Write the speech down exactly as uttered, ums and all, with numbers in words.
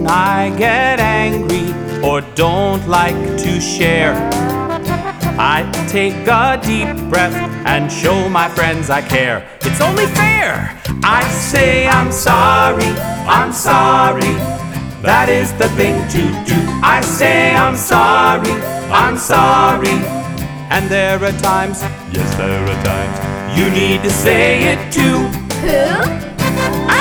when I get angry or don't like to share. I take a deep breath and show my friends I care. It's only fair. I say I'm sorry, I'm sorry. That is the thing to do. I say I'm sorry, I'm sorry. And there are times, yes there are times, you need to say it too. Who?